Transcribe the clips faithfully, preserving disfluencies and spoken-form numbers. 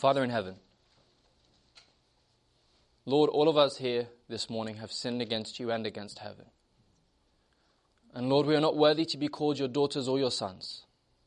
Father in heaven, Lord, all of us here this morning have sinned against you and against heaven. And Lord, we are not worthy to be called your daughters or your sons.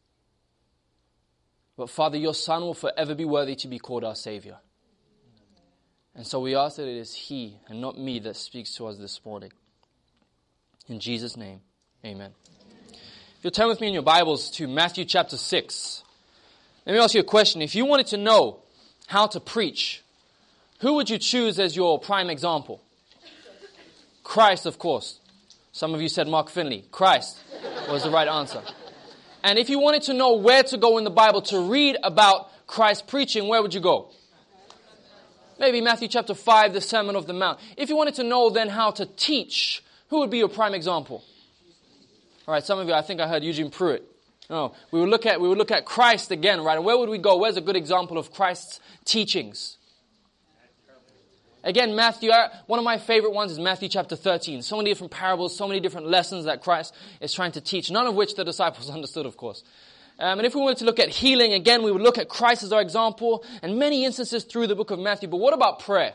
But Father, your Son will forever be worthy to be called our Savior. And so we ask that it is He and not me that speaks to us this morning. In Jesus' name, amen. If you'll turn with me in your Bibles to Matthew chapter six. Let me ask you a question. If you wanted to know how to preach, who would you choose as your prime example? Christ, of course. Some of you said Mark Finley. Christ was the right answer. And if you wanted to know where to go in the Bible to read about Christ preaching, where would you go? Maybe Matthew chapter five, the Sermon of the Mount. If you wanted to know then how to teach, who would be your prime example? All right, some of you, I think I heard Eugene Pruitt. No, we would look at we would look at Christ again, right? And where would we go? Where's a good example of Christ's teachings? Again, Matthew, one of my favorite ones is Matthew chapter thirteen. So many different parables, so many different lessons that Christ is trying to teach, none of which the disciples understood, of course. Um, and if we wanted to look at healing, again, we would look at Christ as our example, and many instances through the book of Matthew. But what about prayer?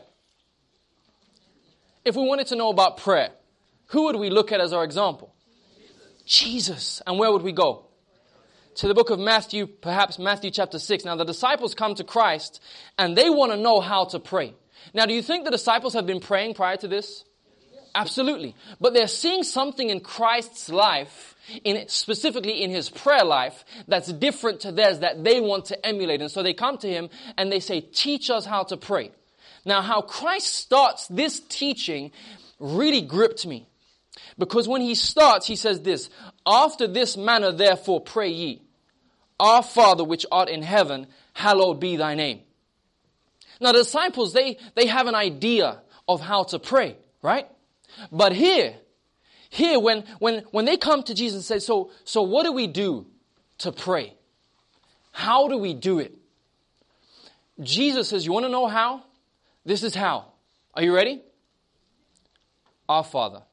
If we wanted to know about prayer, who would we look at as our example? Jesus. And where would we go? To the book of Matthew, perhaps Matthew chapter six. Now, the disciples come to Christ, and they want to know how to pray. Now, do you think the disciples have been praying prior to this? Absolutely. But they're seeing something in Christ's life, in specifically in his prayer life, that's different to theirs that they want to emulate. And so they come to him and they say, teach us how to pray. Now, how Christ starts this teaching really gripped me. Because when he starts, he says this, after this manner, therefore, pray ye, our Father which art in heaven, hallowed be thy name. Now, the disciples, they, they have an idea of how to pray, right? But here, here, when, when, when they come to Jesus and say, so, so what do we do to pray? How do we do it? Jesus says, you want to know how? This is how. Are you ready? Our Father.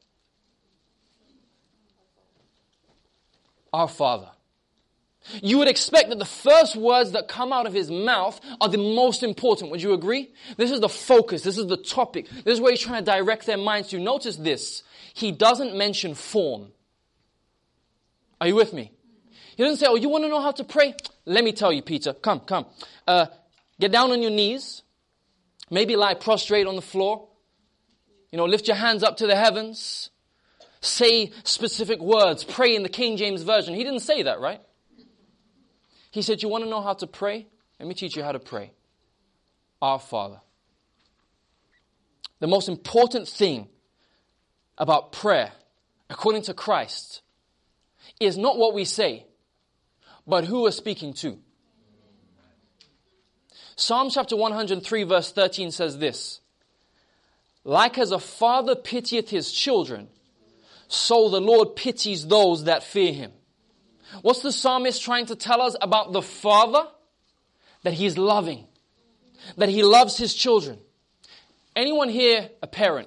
Our Father. You would expect that the first words that come out of his mouth are the most important. Would you agree? This is the focus. This is the topic. This is where he's trying to direct their minds to. Notice this. He doesn't mention form. Are you with me? He doesn't say, oh, you want to know how to pray? Let me tell you, Peter. Come, come. Uh, get down on your knees. Maybe lie prostrate on the floor. You know, lift your hands up to the heavens. Say specific words. Pray in the King James Version. He didn't say that, right? He said, you want to know how to pray? Let me teach you how to pray. Our Father. The most important thing about prayer, according to Christ, is not what we say, but who we're speaking to. Psalm chapter one hundred three verse thirteen says this, like as a father pitieth his children, so the Lord pities those that fear him. What's the psalmist trying to tell us about the Father? That he's loving. That he loves his children. Anyone here a parent?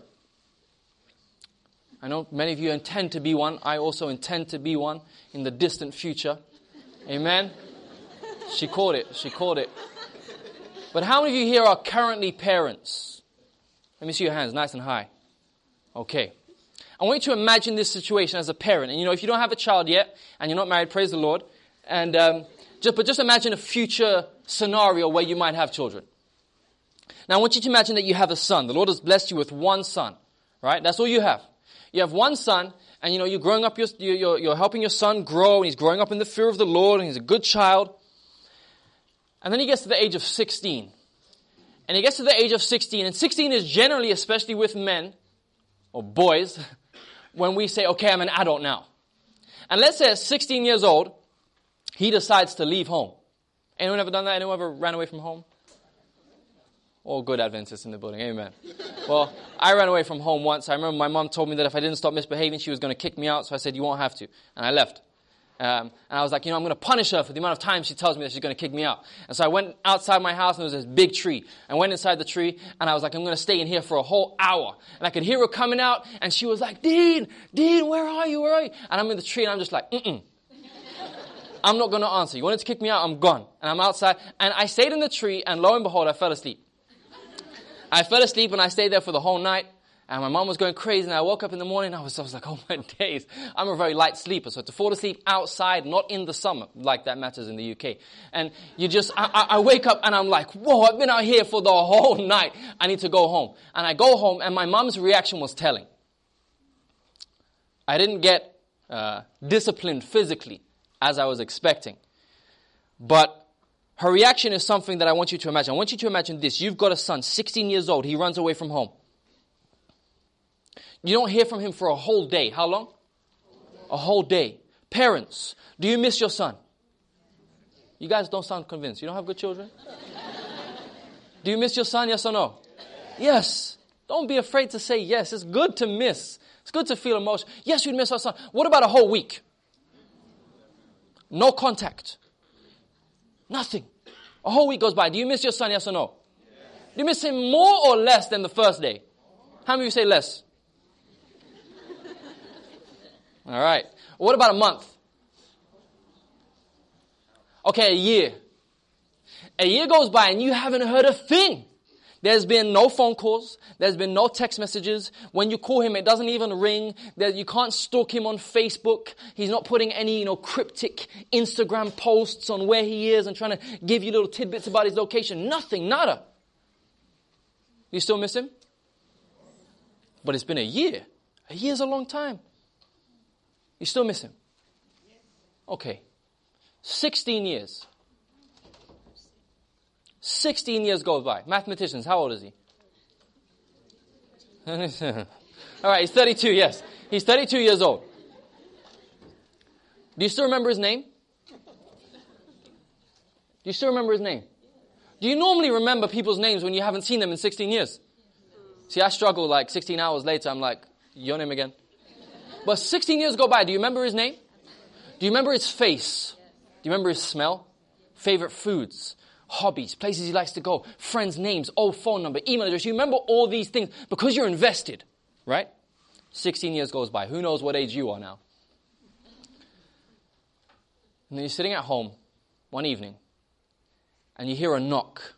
I know many of you intend to be one. I also intend to be one in the distant future. Amen? She caught it. She caught it. But how many of you here are currently parents? Let me see your hands nice and high. Okay. I want you to imagine this situation as a parent. And you know, if you don't have a child yet, and you're not married, praise the Lord. And um, just, but just imagine a future scenario where you might have children. Now I want you to imagine that you have a son. The Lord has blessed you with one son, right? That's all you have. You have one son, and you know, you're growing up, your, you're, you're helping your son grow, and he's growing up in the fear of the Lord, and he's a good child. And then he gets to the age of sixteen. And he gets to the age of sixteen, and sixteen is generally, especially with men, or boys, when we say, okay, I'm an adult now. And let's say at sixteen years old, he decides to leave home. Anyone ever done that? Anyone ever ran away from home? All good Adventists in the building. Amen. Well, I ran away from home once. I remember my mom told me that if I didn't stop misbehaving, she was going to kick me out. So I said, you won't have to. And I left. Um, and I was like, you know, I'm going to punish her for the amount of times she tells me that she's going to kick me out. And so I went outside my house, and there was this big tree. I went inside the tree, and I was like, I'm going to stay in here for a whole hour. And I could hear her coming out, and she was like, Dean, Dean, where are you, where are you? And I'm in the tree, and I'm just like, mm-mm. I'm not going to answer. You wanted to kick me out, I'm gone. And I'm outside. And I stayed in the tree, and lo and behold, I fell asleep. I fell asleep, and I stayed there for the whole night. And my mom was going crazy, and I woke up in the morning, and I was, I was like, oh my days. I'm a very light sleeper, so to fall asleep outside, not in the summer, like that matters in the U K. And you just, I, I, I wake up, and I'm like, whoa, I've been out here for the whole night. I need to go home. And I go home, and my mom's reaction was telling. I didn't get uh, disciplined physically, as I was expecting. But her reaction is something that I want you to imagine. I want you to imagine this. You've got a son, sixteen years old. He runs away from home. You don't hear from him for a whole day. How long? A whole day. Parents, do you miss your son? You guys don't sound convinced. You don't have good children? Do you miss your son, yes or no? Yes. Don't be afraid to say yes. It's good to miss. It's good to feel emotion. Yes, you'd miss our son. What about a whole week? No contact. Nothing. A whole week goes by. Do you miss your son, yes or no? Do you miss him more or less than the first day? How many of you say less? All right. What about a month? Okay, a year. A year goes by and you haven't heard a thing. There's been no phone calls. There's been no text messages. When you call him, it doesn't even ring. There, you can't stalk him on Facebook. He's not putting any, you know, cryptic Instagram posts on where he is and trying to give you little tidbits about his location. Nothing, nada. You still miss him? But it's been a year. A year's a long time. You still miss him? Okay. sixteen years. sixteen years goes by. Mathematicians, how old is he? All right, he's thirty-two, yes. He's thirty-two years old. Do you still remember his name? Do you still remember his name? Do you normally remember people's names when you haven't seen them in sixteen years? See, I struggle like sixteen hours later. I'm like, your name again? But sixteen years go by. Do you remember his name? Do you remember his face? Do you remember his smell? Favorite foods? Hobbies, places he likes to go, friends' names, old phone number, email address. You remember all these things because you're invested, right? sixteen years goes by. Who knows what age you are now? And then you're sitting at home one evening and you hear a knock.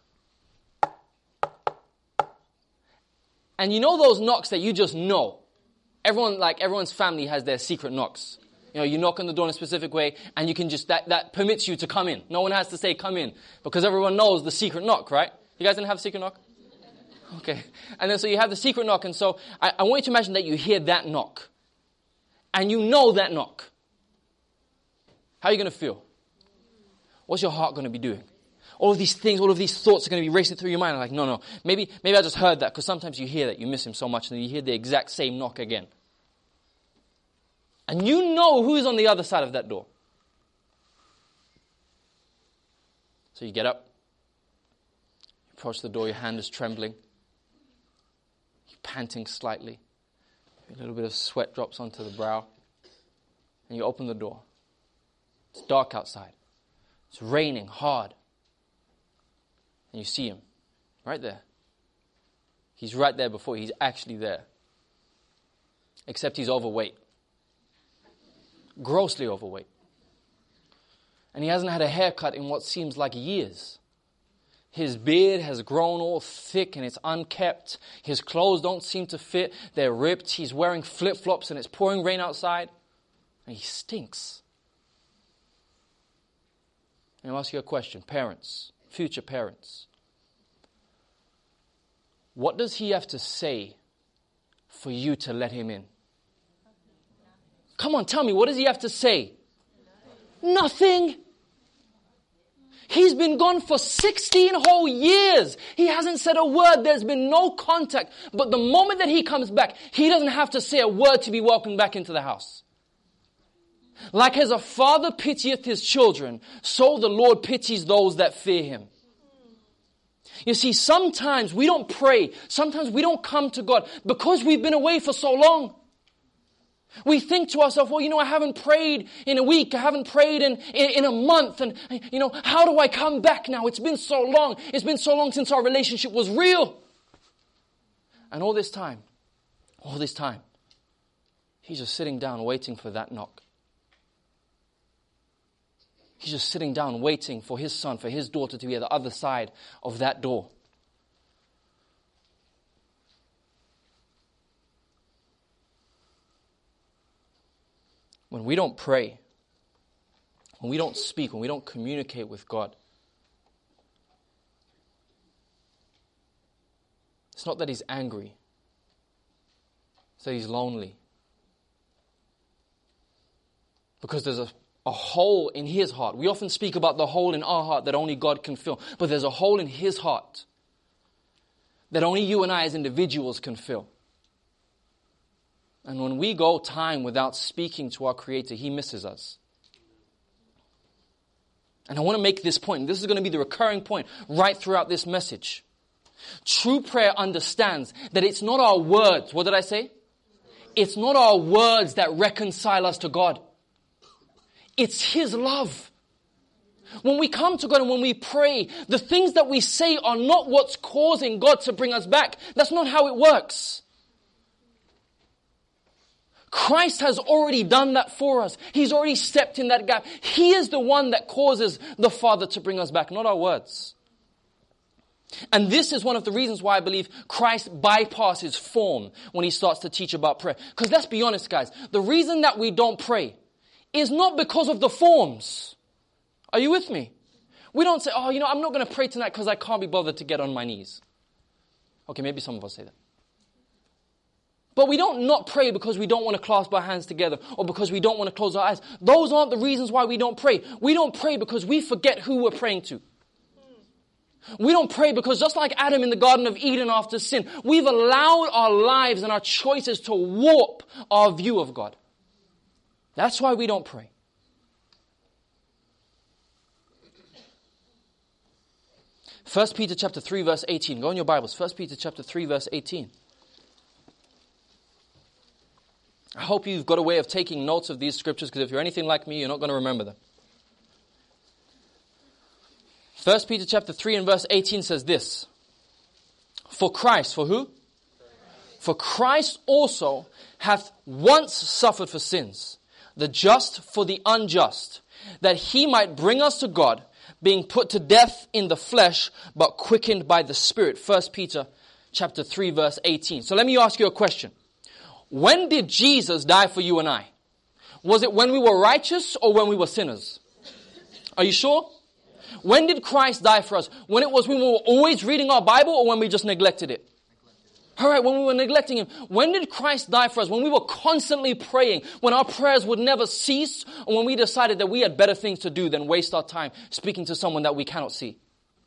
And you know those knocks that you just know. Everyone, like everyone's family has their secret knocks. You know, you knock on the door in a specific way and you can just, that, that permits you to come in. No one has to say come in because everyone knows the secret knock, right? You guys didn't have a secret knock? Okay. And then so you have the secret knock, and so I, I want you to imagine that you hear that knock. And you know that knock. How are you going to feel? What's your heart going to be doing? All of these things, all of these thoughts are going to be racing through your mind. I'm like, no, no, maybe, maybe I just heard that, because sometimes you hear that, you miss him so much, and then you hear the exact same knock again. And you know who's on the other side of that door. So you get up, you approach the door, your hand is trembling, you're panting slightly, a little bit of sweat drops onto the brow, and you open the door. It's dark outside. It's raining hard. And you see him right there. He's right there before you. He's actually there. Except he's overweight. Grossly overweight. And he hasn't had a haircut in what seems like years. His beard has grown all thick and it's unkept. His clothes don't seem to fit. They're ripped. He's wearing flip-flops and it's pouring rain outside. And he stinks. And I'll ask you a question. Parents, future parents. What does he have to say for you to let him in? Come on, tell me, what does he have to say? Nothing. He's been gone for sixteen whole years. He hasn't said a word. There's been no contact. But the moment that he comes back, he doesn't have to say a word to be welcomed back into the house. Like as a father pitieth his children, so the Lord pities those that fear him. You see, sometimes we don't pray. Sometimes we don't come to God because we've been away for so long. We think to ourselves, well, you know, I haven't prayed in a week. I haven't prayed in, in, in a month. And, you know, how do I come back now? It's been so long. It's been so long since our relationship was real. And all this time, all this time, he's just sitting down waiting for that knock. He's just sitting down waiting for his son, for his daughter to be at the other side of that door. When we don't pray, when we don't speak, when we don't communicate with God, it's not that he's angry. It's that he's lonely. Because there's a, a hole in his heart. We often speak about the hole in our heart that only God can fill. But there's a hole in his heart that only you and I as individuals can fill. And when we go time without speaking to our Creator, he misses us. And I want to make this point. This is going to be the recurring point right throughout this message. True prayer understands that it's not our words. What did I say? It's not our words that reconcile us to God. It's his love. When we come to God and when we pray, the things that we say are not what's causing God to bring us back. That's not how it works. Christ has already done that for us. He's already stepped in that gap. He is the one that causes the Father to bring us back, not our words. And this is one of the reasons why I believe Christ bypasses form when he starts to teach about prayer. Because let's be honest, guys, the reason that we don't pray is not because of the forms. Are you with me? We don't say, oh, you know, I'm not going to pray tonight because I can't be bothered to get on my knees. Okay, maybe some of us say that. But we don't not pray because we don't want to clasp our hands together or because we don't want to close our eyes. Those aren't the reasons why we don't pray. We don't pray because we forget who we're praying to. We don't pray because just like Adam in the Garden of Eden after sin, we've allowed our lives and our choices to warp our view of God. That's why we don't pray. First Peter chapter three verse eighteen. Go in your Bibles. First Peter chapter three verse eighteen. I hope you've got a way of taking notes of these scriptures, because if you're anything like me, you're not going to remember them. First Peter chapter three and verse eighteen says this. For Christ, for who? For Christ also hath once suffered for sins, the just for the unjust, that he might bring us to God, being put to death in the flesh, but quickened by the Spirit. First Peter chapter three verse eighteen. So let me ask you a question. When did Jesus die for you and I? Was it when we were righteous or when we were sinners? Are you sure? When did Christ die for us? When it was when we were always reading our Bible or when we just neglected it? All right, when we were neglecting him. When did Christ die for us? When we were constantly praying, when our prayers would never cease, or when we decided that we had better things to do than waste our time speaking to someone that we cannot see.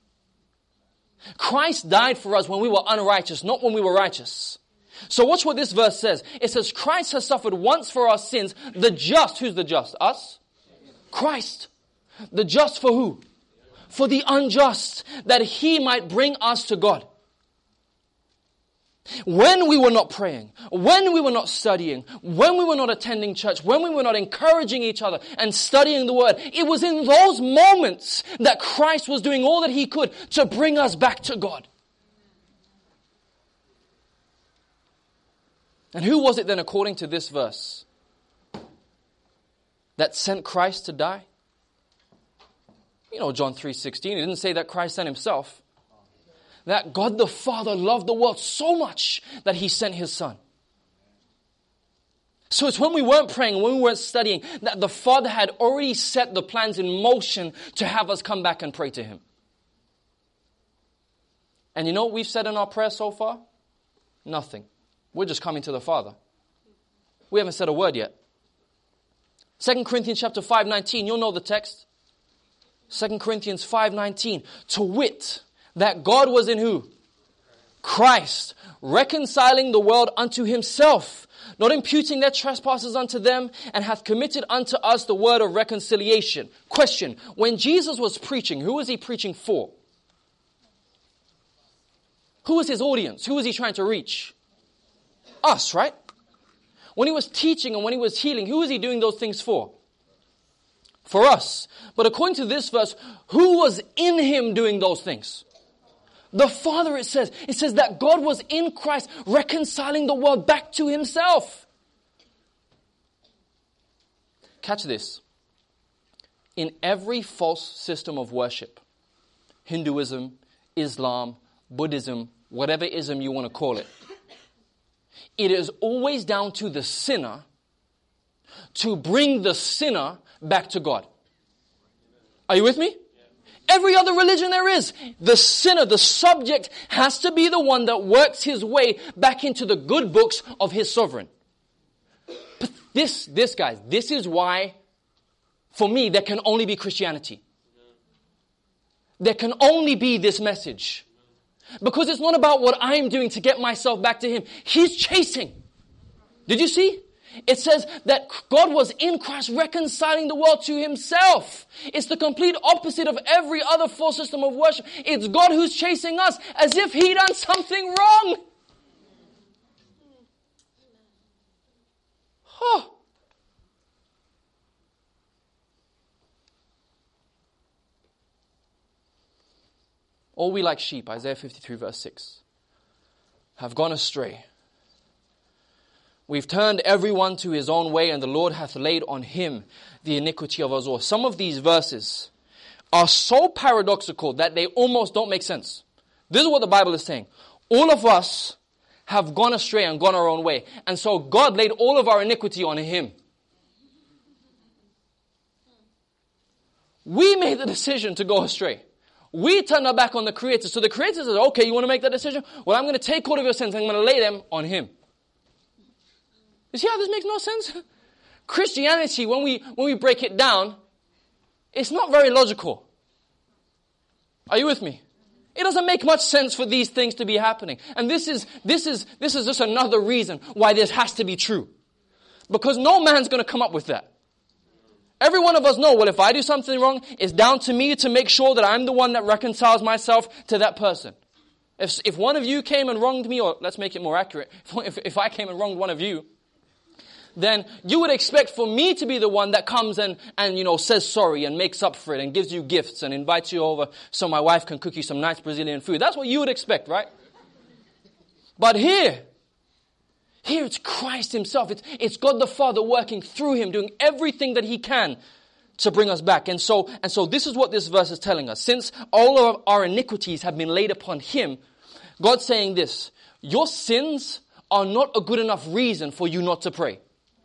Christ died for us when we were unrighteous, not when we were righteous. So watch what this verse says. It says, Christ has suffered once for our sins. The just, who's the just? Us? Christ. The just for who? For the unjust, that he might bring us to God. When we were not praying, when we were not studying, when we were not attending church, when we were not encouraging each other and studying the word, it was in those moments that Christ was doing all that he could to bring us back to God. And who was it then, according to this verse, that sent Christ to die? You know, John three sixteen, it didn't say that Christ sent himself. That God the Father loved the world so much that he sent his Son. So it's when we weren't praying, when we weren't studying, that the Father had already set the plans in motion to have us come back and pray to him. And you know what we've said in our prayer so far? Nothing. We're just coming to the Father. We haven't said a word yet. Second Corinthians chapter five nineteen, you'll know the text. Second Corinthians five nineteen, to wit, that God was in who? Christ, reconciling the world unto himself, not imputing their trespasses unto them, and hath committed unto us the word of reconciliation. Question, when Jesus was preaching, who was he preaching for? Who was his audience? Who was he trying to reach? Us, right? When he was teaching and when he was healing, who was he doing those things for? For us. But according to this verse, who was in him doing those things? The Father, it says. It says that God was in Christ reconciling the world back to himself. Catch this. in every false system of worship, Hinduism, Islam, Buddhism, whatever ism you want to call it, it is always down to the sinner to bring the sinner back to God. Are you with me? Every other religion there is, the sinner, the subject, has to be the one that works his way back into the good books of his sovereign. But this, this guys, this is why, for me, there can only be Christianity. There can only be this message. Because it's not about what I'm doing to get myself back to Him. He's chasing. Did you see? It says that God was in Christ reconciling the world to Himself. It's the complete opposite of every other false system of worship. It's God who's chasing us as if He done something wrong. Huh. All we like sheep, Isaiah fifty-three verse six, have gone astray. We've turned everyone to his own way, and the Lord hath laid on him the iniquity of us all. Some of these verses are so paradoxical that they almost don't make sense. This is what the Bible is saying. All of us have gone astray and gone our own way. And so God laid all of our iniquity on Him. We made the decision to go astray. We turned our back on the Creator. So the Creator says, okay, you want to make that decision? Well, I'm going to take all of your sins and I'm going to lay them on Him. You see how this makes no sense? Christianity, when we when we break it down, it's not very logical. Are you with me? It doesn't make much sense for these things to be happening. And this is this is this is just another reason why this has to be true. Because no man's going to come up with that. Every one of us know, well, if I do something wrong, it's down to me to make sure that I'm the one that reconciles myself to that person. If if one of you came and wronged me, or let's make it more accurate, if, if I came and wronged one of you, then you would expect for me to be the one that comes and, and, you know, says sorry and makes up for it and gives you gifts and invites you over so my wife can cook you some nice Brazilian food. That's what you would expect, right? But here, here it's Christ Himself. It's, it's God the Father working through Him, doing everything that He can to bring us back. And so, and so this is what this verse is telling us. Since all of our iniquities have been laid upon Him, God's saying this: your sins are not a good enough reason for you not to pray.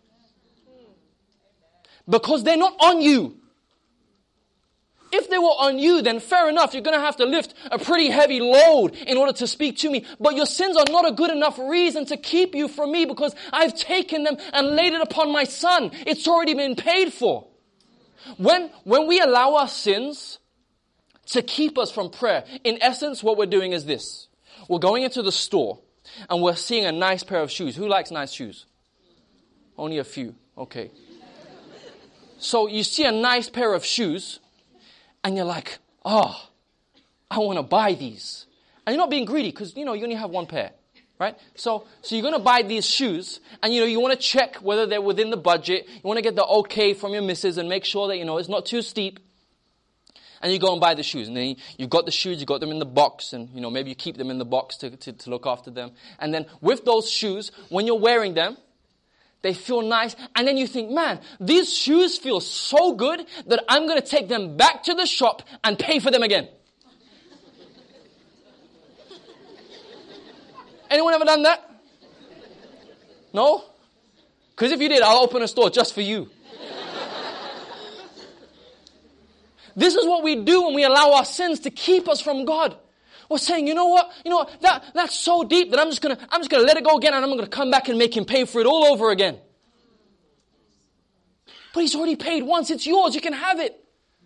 Because they're not on you. If they were on you, then fair enough, you're going to have to lift a pretty heavy load in order to speak to me. But your sins are not a good enough reason to keep you from me, because I've taken them and laid it upon my Son. It's already been paid for. When, when we allow our sins to keep us from prayer, in essence, what we're doing is this. We're going into the store and we're seeing a nice pair of shoes. Who likes nice shoes? Only a few. Okay. So you see a nice pair of shoes and you're like, oh, I want to buy these. And you're not being greedy because, you know, you only have one pair, right? So, so you're going to buy these shoes and, you know, you want to check whether they're within the budget. You want to get the okay from your missus and make sure that, you know, it's not too steep. And you go and buy the shoes. And then you, you've got the shoes, you got them in the box. And, you know, maybe you keep them in the box to, to, to look after them. And then with those shoes, when you're wearing them, they feel nice. And then you think, man, these shoes feel so good that I'm going to take them back to the shop and pay for them again. Anyone ever done that? No? Because if you did, I'll open a store just for you. This is what we do when we allow our sins to keep us from God. We're saying, you know what? You know what? That, that's so deep that I'm just going to, I'm just going to let it go again and I'm going to come back and make Him pay for it all over again. But He's already paid once. It's yours. You can have it.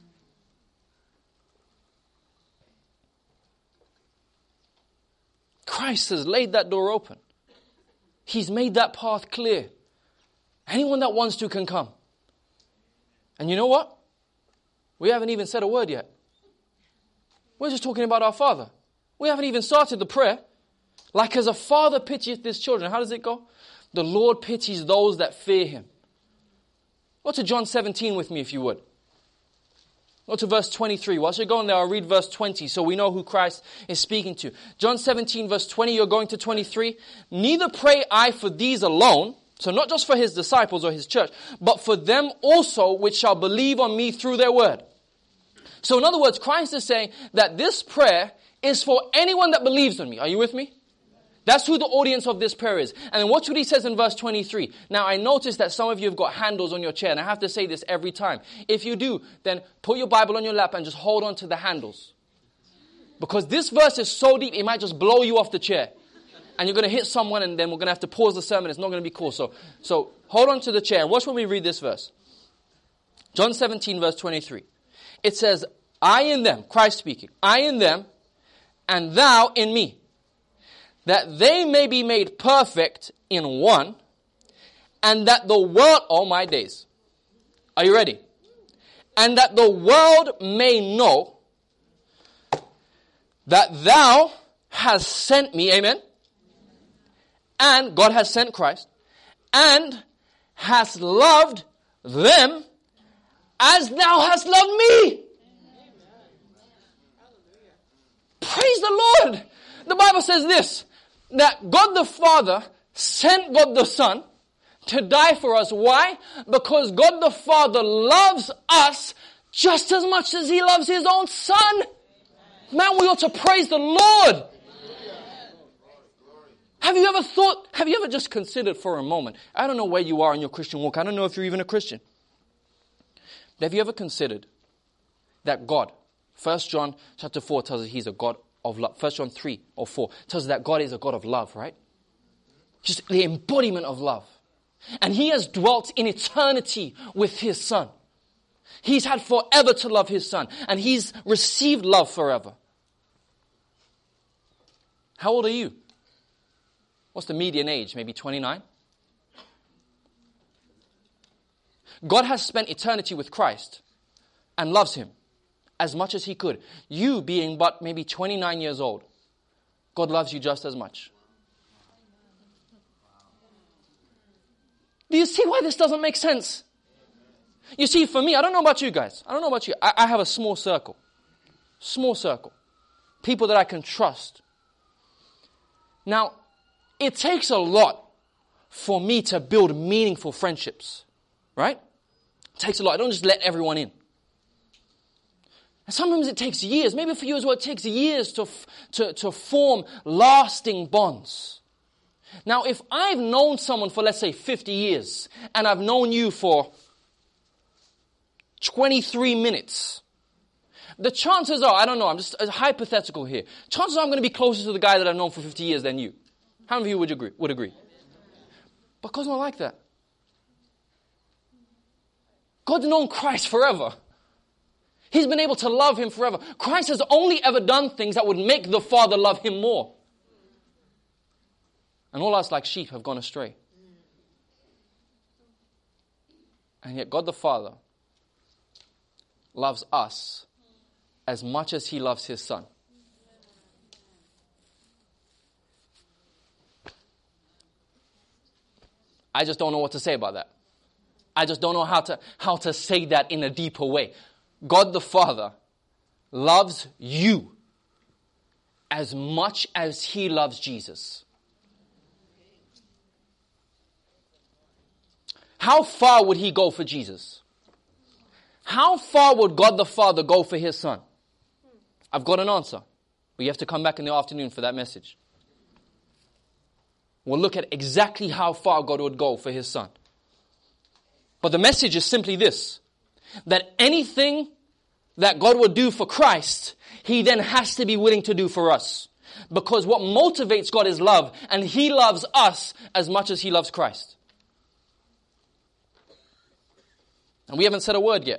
Christ has laid that door open. He's made that path clear. Anyone that wants to can come. And you know what? We haven't even said a word yet. We're just talking about our Father. We haven't even started the prayer. Like as a father pitieth his children. How does it go? The Lord pities those that fear Him. Go to John seventeen with me if you would. Go to verse twenty-three. Whilst you're going there, I'll read verse twenty so we know who Christ is speaking to. John seventeen verse twenty, you're going to twenty-three. Neither pray I for these alone. So not just for his disciples or his church, but for them also which shall believe on me through their word. So in other words, Christ is saying that this prayer is for anyone that believes on me. Are you with me? That's who the audience of this prayer is. And then watch what he says in verse twenty-three. Now I notice that some of you have got handles on your chair, and I have to say this every time. If you do, then put your Bible on your lap and just hold on to the handles. Because this verse is so deep, it might just blow you off the chair. And you're going to hit someone, and then we're going to have to pause the sermon. It's not going to be cool. So, so hold on to the chair and watch when we read this verse. John seventeen verse twenty-three. It says, I in them, Christ speaking, I in them, and thou in me, that they may be made perfect in one, and that the world, all my days. Are you ready? And that the world may know that thou hast sent me, amen? And God has sent Christ, and hast loved them as thou hast loved me. Praise the Lord. The Bible says this, that God the Father sent God the Son to die for us. Why? Because God the Father loves us just as much as he loves his own Son. Man, we ought to praise the Lord. Have you ever thought, have you ever just considered for a moment, I don't know where you are in your Christian walk, I don't know if you're even a Christian. But have you ever considered that God, First John chapter four tells us he's a God of love. First John three or four tells us that God is a God of love, right? Just the embodiment of love. And he has dwelt in eternity with his Son. He's had forever to love his Son. And he's received love forever. How old are you? What's the median age? Maybe twenty-nine? God has spent eternity with Christ and loves him as much as he could. You being but maybe twenty-nine years old, God loves you just as much. Do you see why this doesn't make sense? You see, for me, I don't know about you guys. I don't know about you. I, I have a small circle. Small circle. People that I can trust. Now, it takes a lot for me to build meaningful friendships. Right? It takes a lot. I don't just let everyone in. And sometimes it takes years. Maybe for you as well, it takes years to, to, to form lasting bonds. Now, if I've known someone for, let's say, fifty years, and I've known you for twenty-three minutes, the chances are, I don't know, I'm just uh, hypothetical here. Chances are I'm going to be closer to the guy that I've known for fifty years than you. How many of you would agree? Would agree? But God's not like that. God's known Christ forever. He's been able to love him forever. Christ has only ever done things that would make the Father love him more. And all us like sheep have gone astray. And yet God the Father loves us as much as he loves his Son. I just don't know what to say about that. I just don't know how to, how to say that in a deeper way. God the Father loves you as much as he loves Jesus. How far would he go for Jesus? How far would God the Father go for his Son? I've got an answer. But you have to come back in the afternoon for that message. We'll look at exactly how far God would go for his Son. But the message is simply this, that anything that God would do for Christ, he then has to be willing to do for us. Because what motivates God is love, and he loves us as much as he loves Christ. And we haven't said a word yet.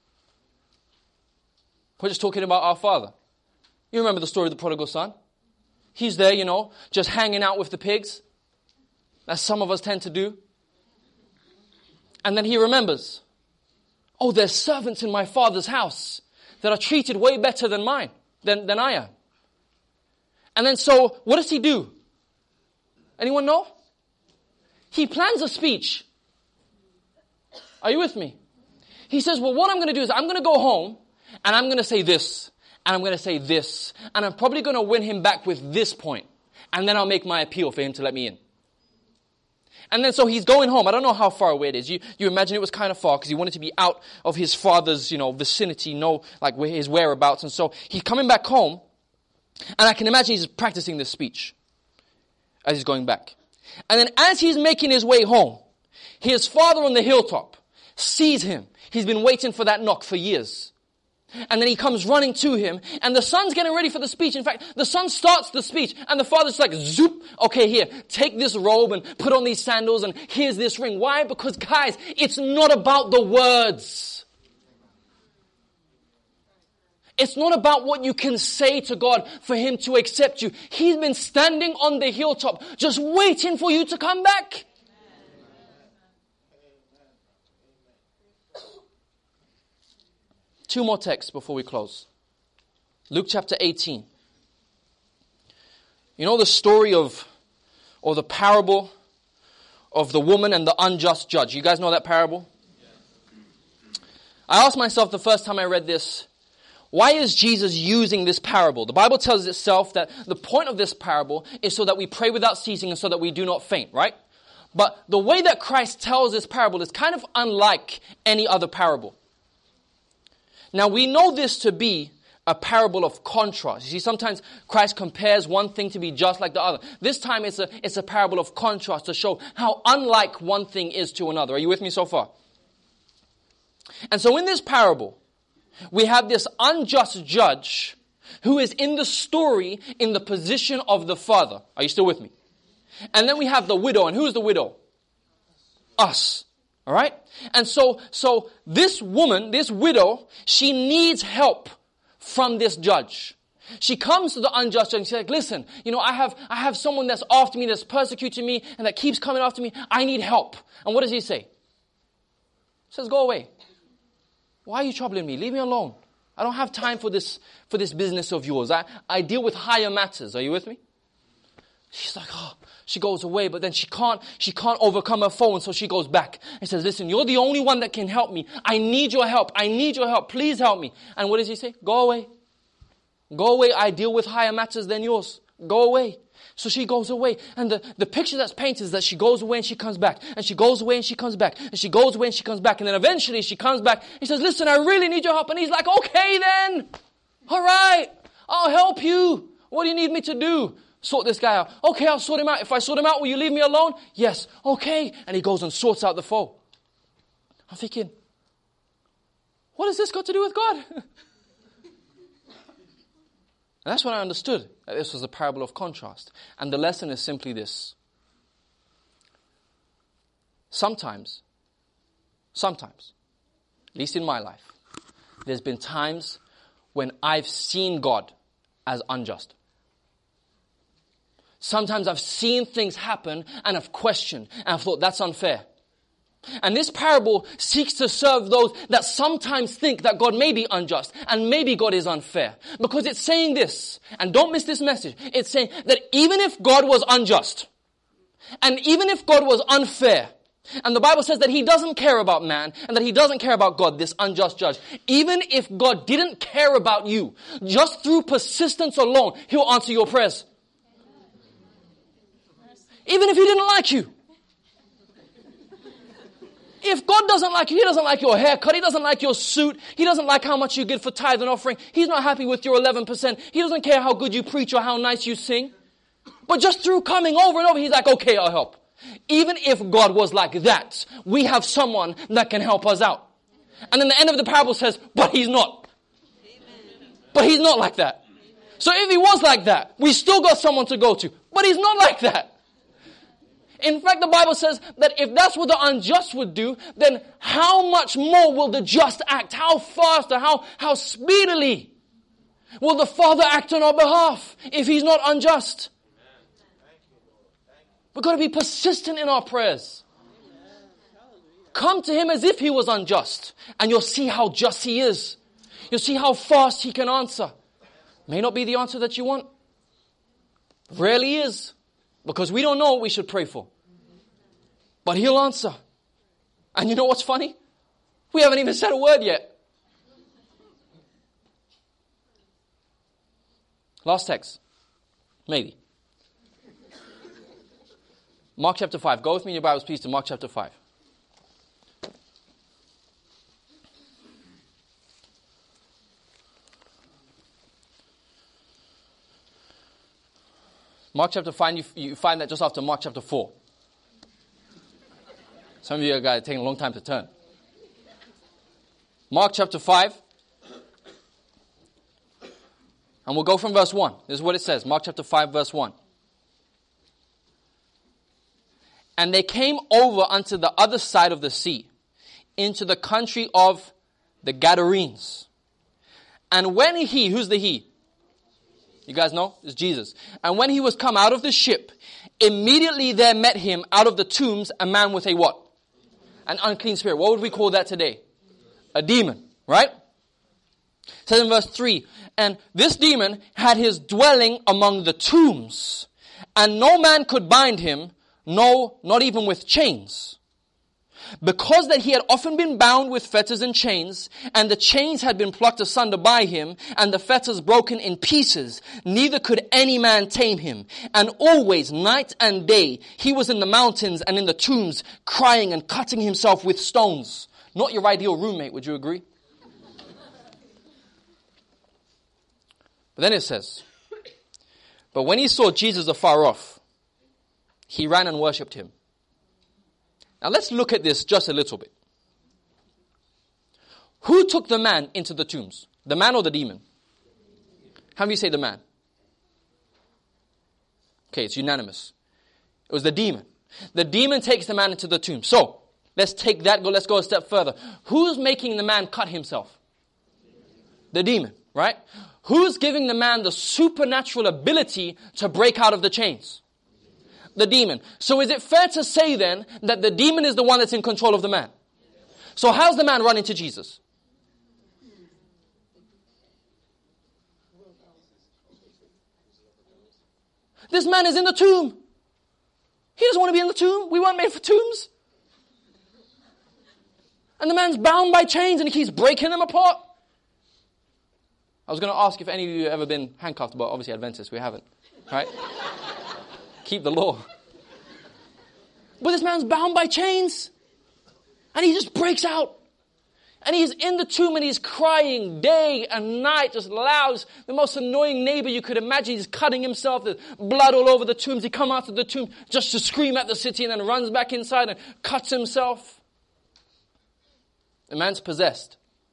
We're just talking about our Father. You remember the story of the prodigal son? He's there, you know, just hanging out with the pigs, as some of us tend to do. And then he remembers, oh, there's servants in my father's house that are treated way better than mine, than, than I am. And then so, what does he do? Anyone know? He plans a speech. Are you with me? He says, well, what I'm going to do is I'm going to go home and I'm going to say this and I'm going to say this and I'm probably going to win him back with this point, and then I'll make my appeal for him to let me in. And then so he's going home. I don't know how far away it is. You, you imagine it was kind of far because he wanted to be out of his father's, you know, vicinity, know like where his whereabouts. And so he's coming back home. And I can imagine he's practicing this speech as he's going back. And then as he's making his way home, his father on the hilltop sees him. He's been waiting for that knock for years. And then he comes running to him, and the son's getting ready for the speech. In fact, the son starts the speech, and the father's like, zoop, okay, here, take this robe and put on these sandals, and here's this ring. Why? Because, guys, it's not about the words. It's not about what you can say to God for Him to accept you. He's been standing on the hilltop, just waiting for you to come back. Two more texts before we close. Luke chapter eighteen. You know the story of, or the parable of the woman and the unjust judge. You guys know that parable? I asked myself the first time I read this, why is Jesus using this parable? The Bible tells itself that the point of this parable is so that we pray without ceasing and so that we do not faint, right? But the way that Christ tells this parable is kind of unlike any other parable. Now, we know this to be a parable of contrast. You see, sometimes Christ compares one thing to be just like the other. This time, it's a, it's a parable of contrast to show how unlike one thing is to another. Are you with me so far? And so in this parable, we have this unjust judge who is in the story in the position of the father. Are you still with me? And then we have the widow. And who's the widow? Us. All right? And so, so this woman, this widow, she needs help from this judge. She comes to the unjust judge and she's like, listen, you know, I have, I have someone that's after me, that's persecuting me, and that keeps coming after me. I need help. And what does he say? He says, go away. Why are you troubling me? Leave me alone. I don't have time for this, for this business of yours. I, I deal with higher matters. Are you with me? She's like, oh, she goes away, but then she can't, she can't overcome her phone, so she goes back and says, listen, you're the only one that can help me. I need your help. I need your help. Please help me. And what does he say? Go away. Go away. I deal with higher matters than yours. Go away. So she goes away. And the, the picture that's painted is that she goes away and she comes back. And she goes away and she comes back. And she goes away and she comes back. And then eventually she comes back. He says, listen, I really need your help. And he's like, okay then. All right. I'll help you. What do you need me to do? Sort this guy out. Okay, I'll sort him out. If I sort him out, will you leave me alone? Yes. Okay. And he goes and sorts out the foe. I'm thinking, what has this got to do with God? And that's when I understood that this was a parable of contrast. And the lesson is simply this. Sometimes, sometimes, at least in my life, there's been times when I've seen God as unjust. Sometimes I've seen things happen and I've questioned and I've thought that's unfair. And this parable seeks to serve those that sometimes think that God may be unjust and maybe God is unfair. Because it's saying this, and don't miss this message, it's saying that even if God was unjust, and even if God was unfair, and the Bible says that He doesn't care about man, and that He doesn't care about God, this unjust judge, even if God didn't care about you, just through persistence alone, He'll answer your prayers. Even if He didn't like you. If God doesn't like you, He doesn't like your haircut, He doesn't like your suit, He doesn't like how much you give for tithe and offering, He's not happy with your eleven percent, He doesn't care how good you preach or how nice you sing. But just through coming over and over, He's like, okay, I'll help. Even if God was like that, we have someone that can help us out. And then the end of the parable says, but He's not. But He's not like that. So if He was like that, we still got someone to go to. But He's not like that. In fact, the Bible says that if that's what the unjust would do, then how much more will the just act? How faster, how, how speedily will the Father act on our behalf if He's not unjust? We've got to be persistent in our prayers. Come to Him as if He was unjust, and you'll see how just He is. You'll see how fast He can answer. May not be the answer that you want. Rarely is. Because we don't know what we should pray for. But He'll answer. And you know what's funny? We haven't even said a word yet. Last text. Maybe. Mark chapter five. Go with me in your Bibles, please, to Mark chapter five. Mark chapter five, you, you find that just after Mark chapter four. Some of you guys are taking a long time to turn. Mark chapter five. And we'll go from verse one. This is what it says. Mark chapter five, verse one. And they came over unto the other side of the sea, into the country of the Gadarenes. And when he, who's the he? You guys know? It's Jesus. And when he was come out of the ship, immediately there met him out of the tombs a man with a what? An unclean spirit. What would we call that today? A demon, right? It says in verse three, and this demon had his dwelling among the tombs, and no man could bind him, no, not even with chains. Because that he had often been bound with fetters and chains, and the chains had been plucked asunder by him, and the fetters broken in pieces, neither could any man tame him. And always, night and day, he was in the mountains and in the tombs, crying and cutting himself with stones. Not your ideal roommate, would you agree? But then it says, but when he saw Jesus afar off, he ran and worshipped him. Now let's look at this just a little bit. Who took the man into the tombs? The man or the demon? How do you say the man? Okay, it's unanimous. It was the demon. The demon takes the man into the tomb. So, let's take that, go, let's go a step further. Who's making the man cut himself? The demon, right? Who's giving the man the supernatural ability to break out of the chains? The demon. So is it fair to say then that the demon is the one that's in control of the man? So how's the man running to Jesus? This man is in the tomb. He doesn't want to be in the tomb. We weren't made for tombs. And the man's bound by chains and he keeps breaking them apart. I was going to ask if any of you have ever been handcuffed, but obviously Adventists, we haven't. Right? Keep the law. But this man's bound by chains. And he just breaks out. And he's in the tomb and he's crying day and night, just loud. The most annoying neighbor you could imagine. He's cutting himself. There's blood all over the tombs. He comes out of the tomb just to scream at the city and then runs back inside and cuts himself. The man's possessed.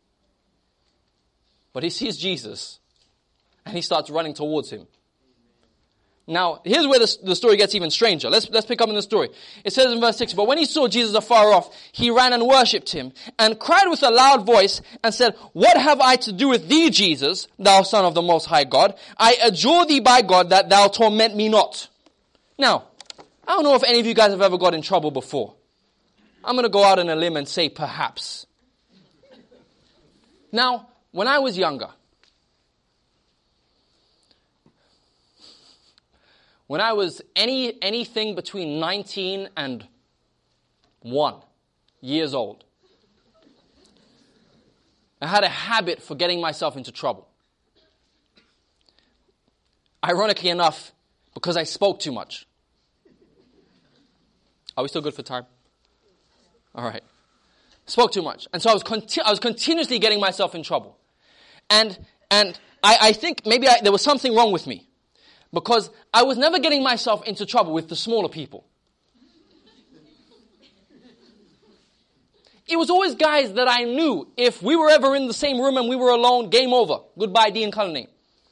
But he sees Jesus and he starts running towards him. Now, here's where the, the story gets even stranger. Let's, let's pick up in the story. It says in verse six, but when he saw Jesus afar off, he ran and worshipped him and cried with a loud voice and said, what have I to do with thee, Jesus, thou Son of the Most High God? I adjure thee by God that thou torment me not. Now, I don't know if any of you guys have ever got in trouble before. I'm going to go out on a limb and say perhaps. Now, when I was younger, when I was any anything between nineteen and one years old, I had a habit for getting myself into trouble. Ironically enough, because I spoke too much. Are we still good for time? All right. Spoke too much. And so I was conti- I was continuously getting myself in trouble. And and I, I think maybe I, there was something wrong with me. Because I was never getting myself into trouble with the smaller people. It was always guys that I knew if we were ever in the same room and we were alone, game over. Goodbye, Dean Cullinane.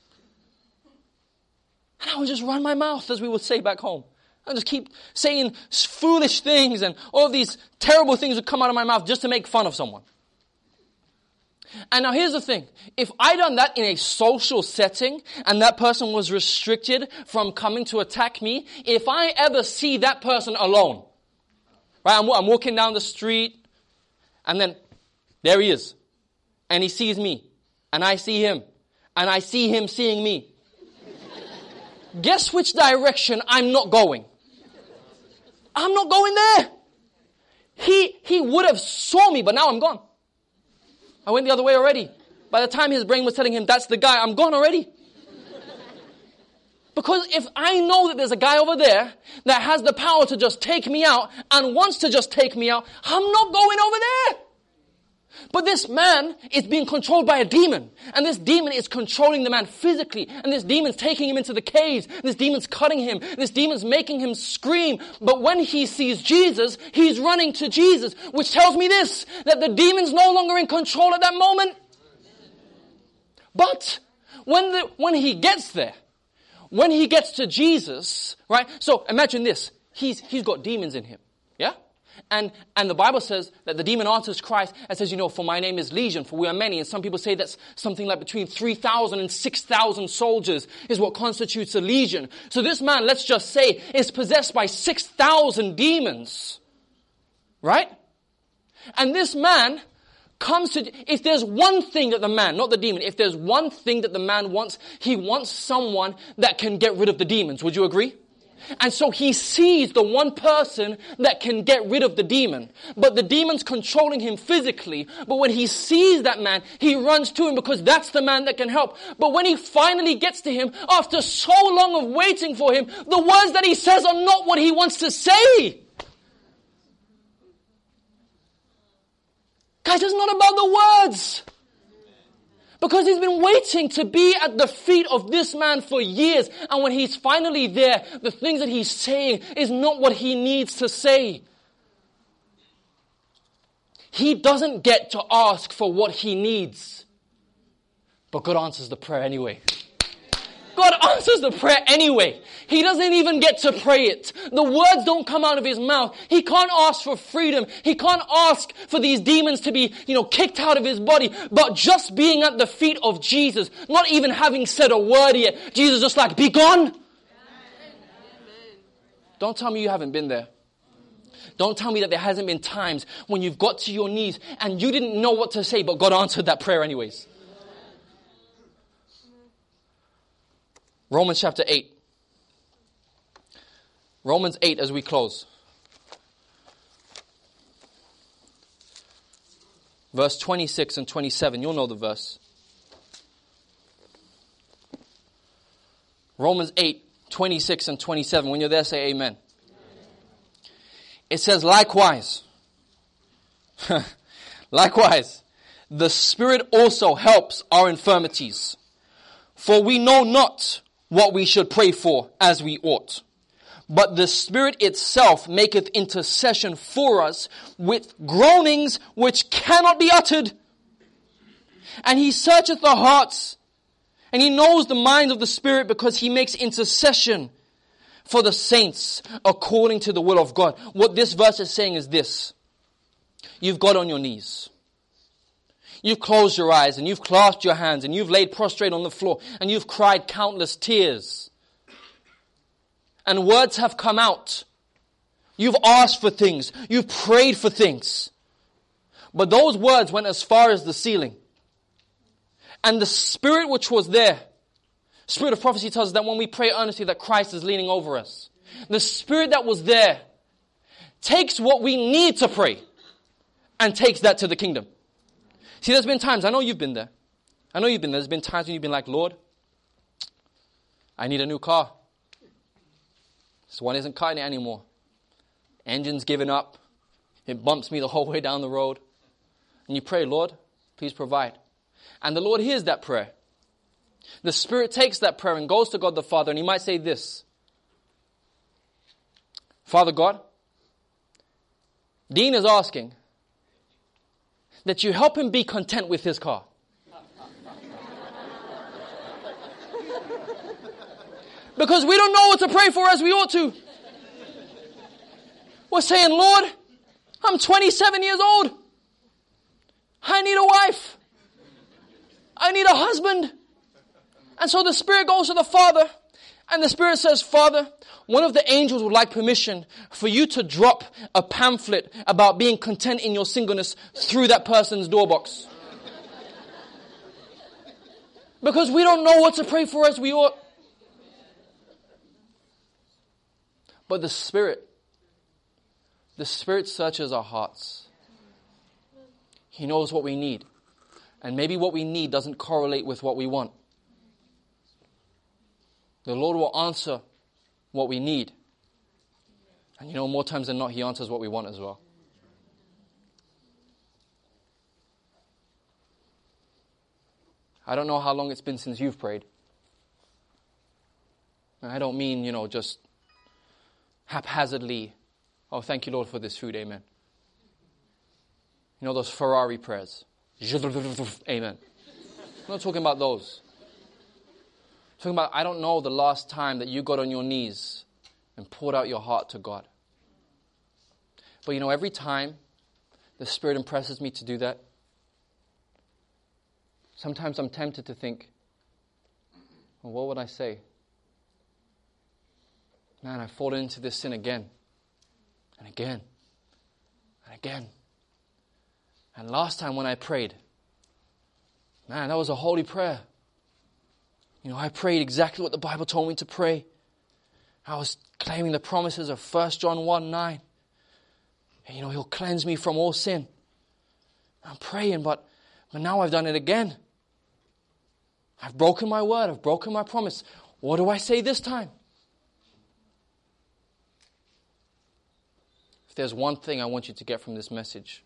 And I would just run my mouth, as we would say back home. I just keep saying foolish things and all these terrible things would come out of my mouth just to make fun of someone. And now here's the thing. If I done that in a social setting and that person was restricted from coming to attack me, if I ever see that person alone, right, I'm, I'm walking down the street and then there he is. And he sees me and I see him and I see him seeing me. Guess which direction I'm not going? I'm not going there. He, he would have saw me, but now I'm gone. I went the other way already. By the time his brain was telling him, that's the guy, I'm gone already. Because if I know that there's a guy over there that has the power to just take me out and wants to just take me out, I'm not going over there. But this man is being controlled by a demon. And this demon is controlling the man physically. And this demon's taking him into the caves. This demon's cutting him. This demon's making him scream. But when he sees Jesus, he's running to Jesus. Which tells me this, that the demon's no longer in control at that moment. But when, the, when he gets there, when he gets to Jesus, right? So imagine this. He's, he's got demons in him. Yeah? And, and the Bible says that the demon answers Christ and says, you know, for my name is Legion, for we are many. And some people say that's something like between three thousand and six thousand soldiers is what constitutes a legion. So this man, let's just say, is possessed by six thousand demons. Right? And this man comes to, if there's one thing that the man, not the demon, if there's one thing that the man wants, he wants someone that can get rid of the demons. Would you agree? And so he sees the one person that can get rid of the demon. But the demon's controlling him physically. But when he sees that man, he runs to him because that's the man that can help. But when he finally gets to him, after so long of waiting for him, the words that he says are not what he wants to say. Guys, it's not about the words. Because he's been waiting to be at the feet of this man for years. And when he's finally there, the things that he's saying is not what he needs to say. He doesn't get to ask for what he needs. But God answers the prayer anyway. God answers the prayer anyway. He doesn't even get to pray it. The words don't come out of his mouth. He can't ask for freedom. He can't ask for these demons to be, you know, kicked out of his body. But just being at the feet of Jesus, not even having said a word yet, Jesus just like, be gone. Don't tell me you haven't been there. Don't tell me that there hasn't been times when you've got to your knees and you didn't know what to say, but God answered that prayer anyways. Romans chapter eight. Romans eight as we close. Verse twenty-six and twenty-seven. You'll know the verse. Romans eight, twenty-six and twenty-seven. When you're there, say amen. It says, likewise. Likewise, the Spirit also helps our infirmities. For we know not what we should pray for as we ought. But the Spirit itself maketh intercession for us with groanings which cannot be uttered. And he searcheth the hearts, and he knows the mind of the Spirit, because he makes intercession for the saints according to the will of God. What this verse is saying is this. You've got on your knees. You've closed your eyes and you've clasped your hands and you've laid prostrate on the floor and you've cried countless tears. And words have come out. You've asked for things. You've prayed for things. But those words went as far as the ceiling. And the Spirit which was there, Spirit of prophecy tells us that when we pray earnestly that Christ is leaning over us. The Spirit that was there takes what we need to pray and takes that to the kingdom. See, there's been times, I know you've been there. I know you've been there. There's been times when you've been like, Lord, I need a new car. This one isn't cutting it anymore. Engine's giving up. It bumps me the whole way down the road. And you pray, Lord, please provide. And the Lord hears that prayer. The Spirit takes that prayer and goes to God the Father, and he might say this. Father God, Dean is asking that you help him be content with his car. Because we don't know what to pray for as we ought to. We're saying, Lord, I'm twenty-seven years old. I need a wife. I need a husband. And so the Spirit goes to the Father, and the Spirit says, Father, one of the angels would like permission for you to drop a pamphlet about being content in your singleness through that person's doorbox. Because we don't know what to pray for as we ought. But the Spirit, the Spirit searches our hearts. He knows what we need. And maybe what we need doesn't correlate with what we want. the Lord will answer what we need. And you know, more times than not, He answers what we want as well. I don't know how long it's been since you've prayed. And I don't mean, you know, just haphazardly, oh, thank you, Lord, for this food, amen. You know, those Ferrari prayers. Amen. I'm not talking about those. I'm talking about, I don't know the last time that you got on your knees and poured out your heart to God. But you know, every time the Spirit impresses me to do that, sometimes I'm tempted to think, well, what would I say? Man, I've fallen into this sin again, and again, and again. And last time when I prayed, man, that was a holy prayer. You know, I prayed exactly what the Bible told me to pray. I was claiming the promises of First John one nine. And, you know, He'll cleanse me from all sin. I'm praying, but, but now I've done it again. I've broken my word. I've broken my promise. What do I say this time? If there's one thing I want you to get from this message,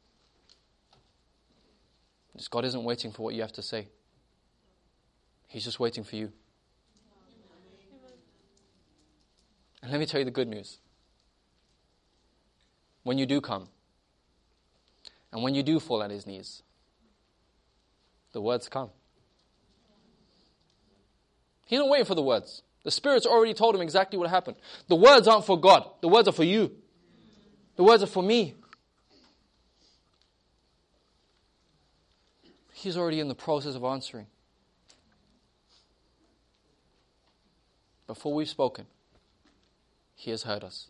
it's God isn't waiting for what you have to say. He's just waiting for you. And let me tell you the good news. When you do come, and when you do fall at His knees, the words come. He's not waiting for the words. The Spirit's already told him exactly what happened. The words aren't for God. The words are for you. The words are for me. He's already in the process of answering. Before we've spoken, He has heard us.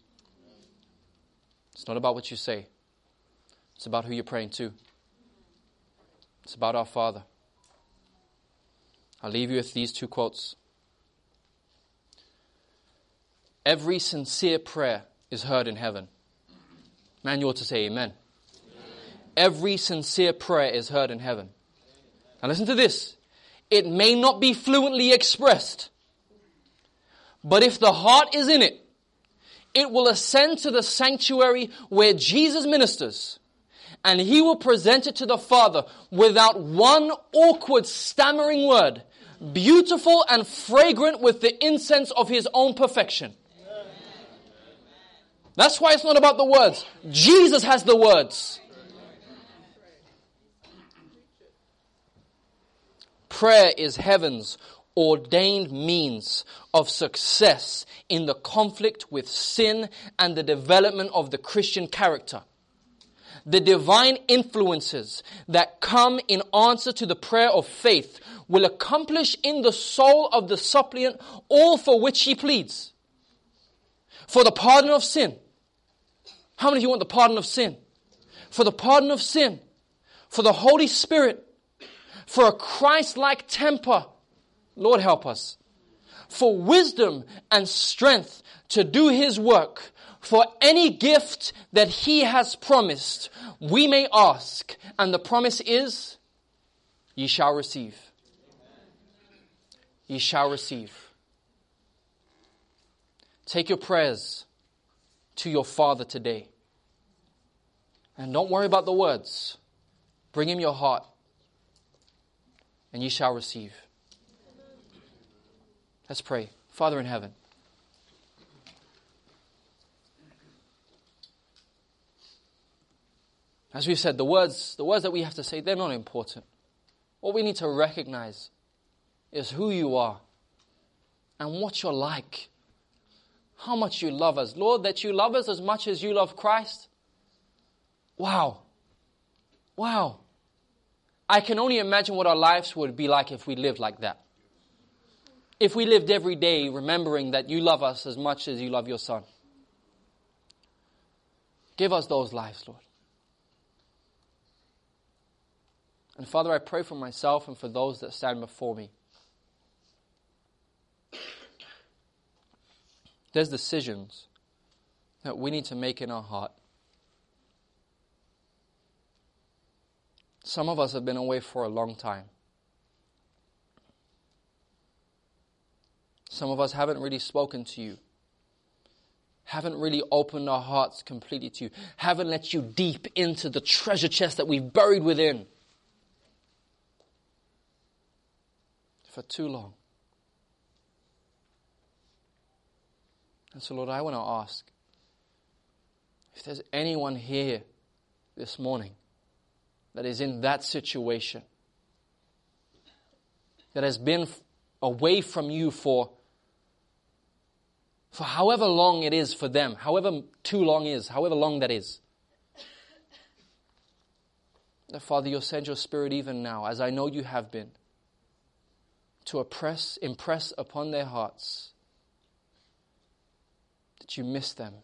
It's not about what you say. It's about who you're praying to. It's about our Father. I'll leave you with these two quotes. Every sincere prayer is heard in heaven. Man, you ought to say amen. Amen. Every sincere prayer is heard in heaven. Now listen to this. It may not be fluently expressed, but if the heart is in it, it will ascend to the sanctuary where Jesus ministers, and He will present it to the Father without one awkward, stammering word, beautiful and fragrant with the incense of His own perfection. That's why it's not about the words. Jesus has the words. Prayer is heaven's ordained means of success in the conflict with sin and the development of the Christian character. The divine influences that come in answer to the prayer of faith will accomplish in the soul of the suppliant all for which he pleads. For the pardon of sin. How many of you want the pardon of sin? For the pardon of sin. For the Holy Spirit. For a Christ-like temper. Lord help us. For wisdom and strength to do His work. For any gift that He has promised, we may ask. And the promise is, ye shall receive. Ye shall receive. Take your prayers to your Father today. And don't worry about the words. Bring Him your heart. And ye shall receive. Let's pray. Father in heaven, as we've said, the words, the words that we have to say, they're not important. What we need to recognize is who you are and what you're like. How much you love us. Lord, that you love us as much as you love Christ. Wow. Wow. I can only imagine what our lives would be like if we lived like that. If we lived every day remembering that you love us as much as you love your Son. Give us those lives, Lord. And Father, I pray for myself and for those that stand before me. There's decisions that we need to make in our heart. Some of us have been away for a long time. Some of us haven't really spoken to you. Haven't really opened our hearts completely to you. Haven't let you deep into the treasure chest that we've buried within. For too long. And so, Lord, I want to ask, if there's anyone here this morning that is in that situation, that has been away from you for, for however long it is for them, however too long is, however long that is, that, Father, you'll send your Spirit even now, as I know you have been, to oppress, impress upon their hearts that you miss them.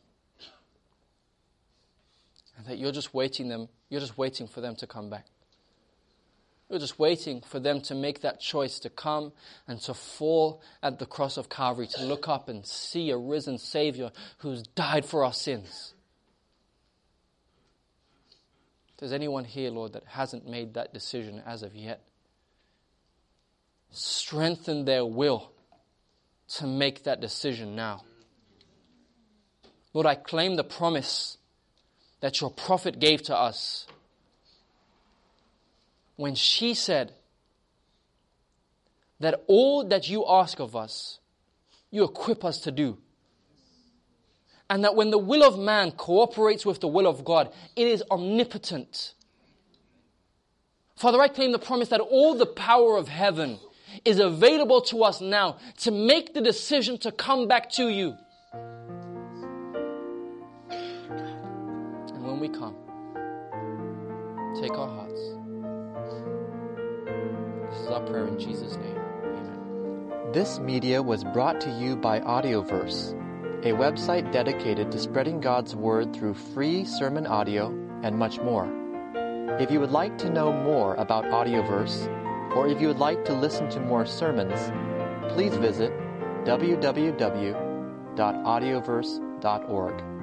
And that you're just waiting them, you're just waiting for them to come back. You're just waiting for them to make that choice to come and to fall at the cross of Calvary, to look up and see a risen Savior who's died for our sins. If there's anyone here, Lord, that hasn't made that decision as of yet, strengthen their will to make that decision now. Lord, I claim the promise that your prophet gave to us when she said that all that you ask of us, you equip us to do. And that when the will of man cooperates with the will of God, it is omnipotent. Father, I claim the promise that all the power of heaven is available to us now to make the decision to come back to you. And when we come, take our hearts. This is our prayer in Jesus' name. Amen. This media was brought to you by Audioverse, a website dedicated to spreading God's Word through free sermon audio and much more. If you would like to know more about Audioverse, or if you would like to listen to more sermons, please visit w w w dot audioverse dot org.